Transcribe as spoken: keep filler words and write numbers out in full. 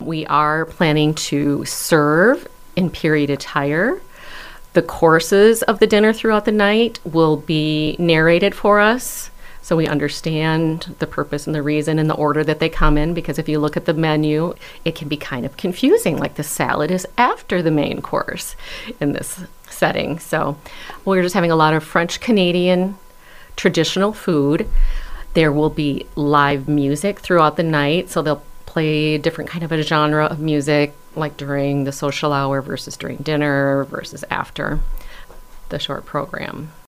We are planning to serve in period attire. The courses of the dinner throughout the night will be narrated for us, so we understand the purpose and the reason and the order that they come in, because if you look at the menu, it can be kind of confusing, like the salad is after the main course in this setting. So we're just having a lot of French Canadian traditional food. There will be live music throughout the night, so they'll play different kind of a genre of music, like during the social hour versus during dinner versus after the short program.